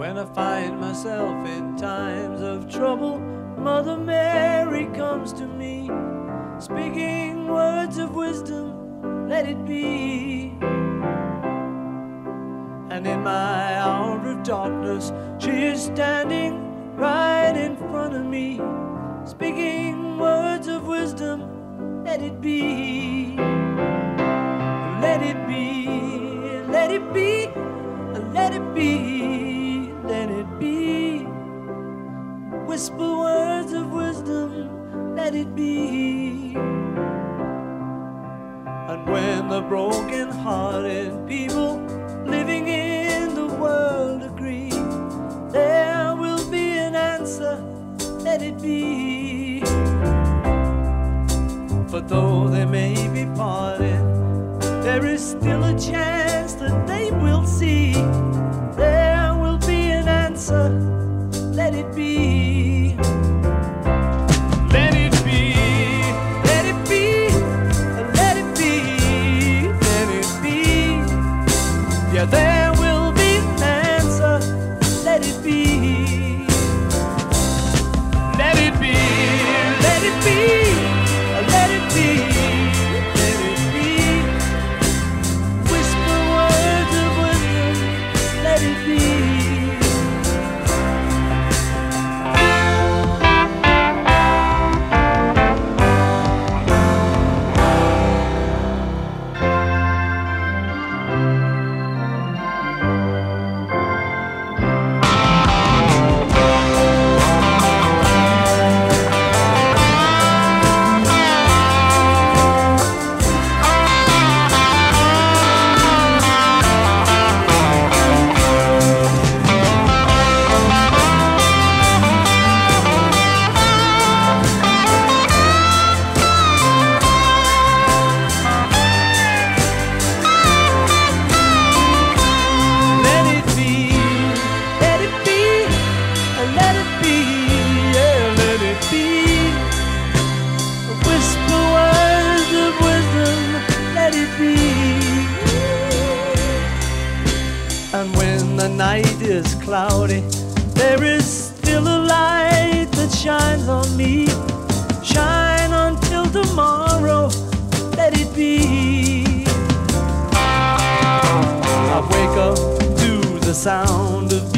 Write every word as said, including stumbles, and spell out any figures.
When I find myself in times of trouble, Mother Mary comes to me, speaking words of wisdom, let it be. And in my hour of darkness, she is standing right in front of me, speaking words of wisdom, let it be. Let it be, let it be, let it be, let it be. Whisper words of wisdom, let it be. And when the broken-hearted people living in the world agree, there will be an answer, let it be. But though they may be parted, there is still a chance that they will see. There will be an answer, let it be. Let it be, let it be, let it be, let it be. Yeah, there will be an answer, let it be. Let it be, let it be, let it be. And when the night is cloudy, there is still a light that shines on me. Shine until tomorrow, let it be. I wake up to the sound of